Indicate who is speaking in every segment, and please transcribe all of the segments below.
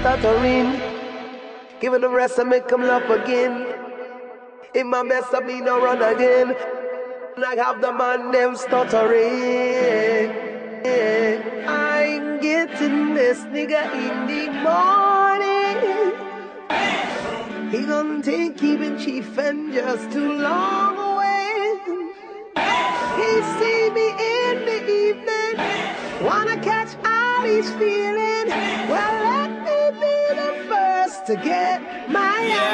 Speaker 1: stuttering. Give it the rest and make them laugh again. In my best of me no run again. I have the man them stuttering. I'm getting this nigga in the morning. He gon' think he been chief and just too long away. He see me in the evening, wanna catch all he's feeling. Well, let me be the first to get my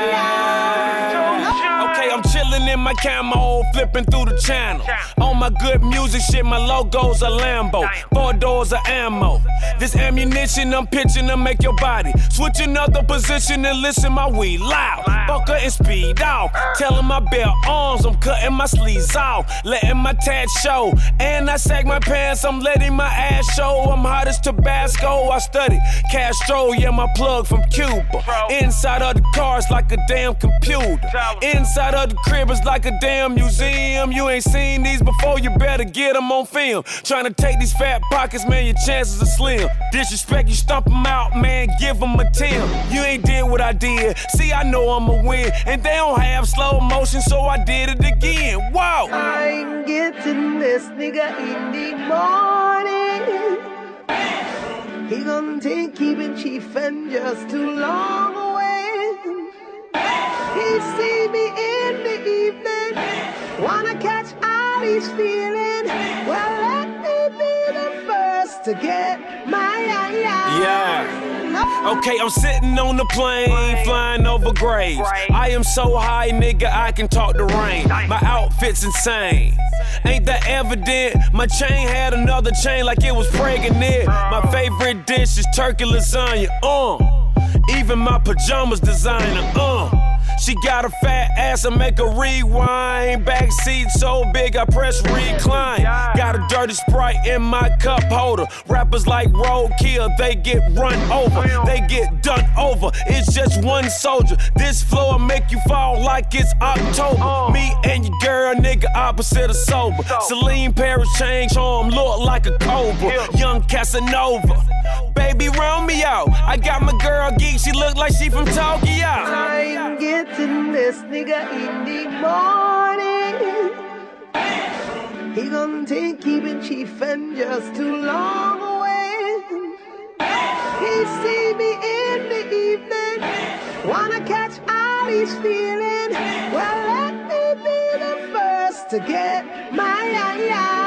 Speaker 2: Okay, I'm chillin' in my camo, flipping through the channel. On my good music shit, my logo's a Lambo. 4 doors of ammo. This ammunition I'm pitching to make your body switch another position and listen my weed loud. Bucker and speed off. Tellin' my bare arms, I'm cutting my sleeves off. Letting my tat show. And I sag my pants, I'm letting my ass show. I'm hot as Tabasco, I study Castro, yeah, my plug from Cuba. Inside of the cars like a damn computer. Inside of the crib is like a damn museum. You ain't seen these before, you better get them on film. Tryna take these fat pockets, man, your chances are slim. Disrespect, you stomp them out, man, give them a 10. You ain't did what I did, see, I know I'ma win. And they don't have slow motion, so I did it again. Whoa!
Speaker 1: I'm getting this nigga in the morning. He gon' think he been chief and just too long away. He see me in the evening, wanna catch all he's feeling. Well, let me be the first to get my
Speaker 2: Yeah. Okay, I'm sitting on the plane, flying over graves. I am so high, nigga, I can talk the rain. My outfit's insane. Ain't that evident? My chain had another chain like it was pregnant. My favorite dish is turkey lasagna, Even my pajamas designer, She got a fat ass, I make her rewind. Backseat so big, I press recline. Got a dirty Sprite in my cup holder. Rappers like roadkill, they get run over. They get done over, it's just one soldier. This floor make you fall like it's October. Me and your girl, nigga, opposite of sober. Celine Paris chain charm, look like a cobra. Young Casanova, baby, round me out. I got my girl geek, she look like she from Tokyo.
Speaker 1: I'm getting this nigga in the morning. He gon' think he been chief and just too long away. He see me in the evening, wanna catch all he's feeling. Well, let me be the first to get my